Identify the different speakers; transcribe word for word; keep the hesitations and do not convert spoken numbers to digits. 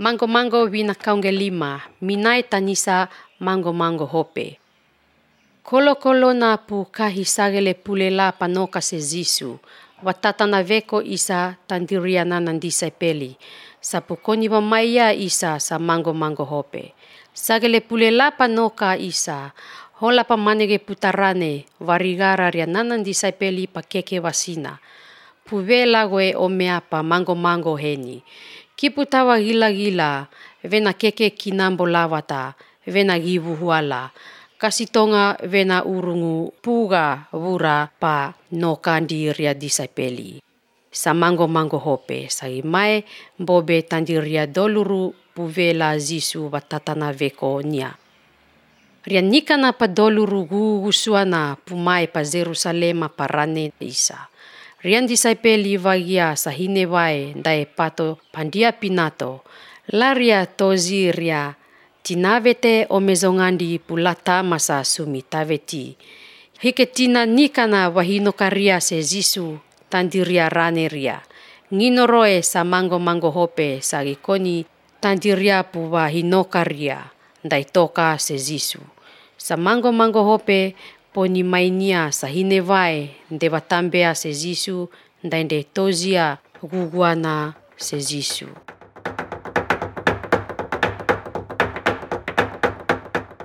Speaker 1: Mango-mango wina kaunge lima, minai tanisa mango-mango hope. Kolo-kolo na pu kahi sagele pulela panoka se Zisu, watatana veko isa tandiriana nandisai peli, sapu koni wamaya isa sa mango-mango hope. Sagele pulela panoka isa, hola pamanege putarane, warigara ria nanandisai peli pakeke wasina. Puvela we omeapa mango-mango heni. Kiputawa gila-gila, vena keke kinambo lawata, vena givu huala. Kasitonga vena urungu puga wura pa no kandi ria disai peli. Sa mango-mango hope, sagi mai bobe tandiria doluru puvela Zisu watatana veko nia. Ria nikana pa doluru gugusuana pumai pa Jerusalema parane isa. Rian disai peli vagia sa hinewai ndae pato pandia pinato. Laria tozi ria tinavete omezongandi pulata masa sumi taveti. Hiketina nikana wahinokaria se Zisu tandiria rane ria. Nginoroe sa mango-mango hope sagi koni tandiria pu wahinokaria ndai toka se Zisu. Sa mango-mango hope poni mainia sa hinewai ndewatambea se Zisu ndai nde tozia guguana se Zisu.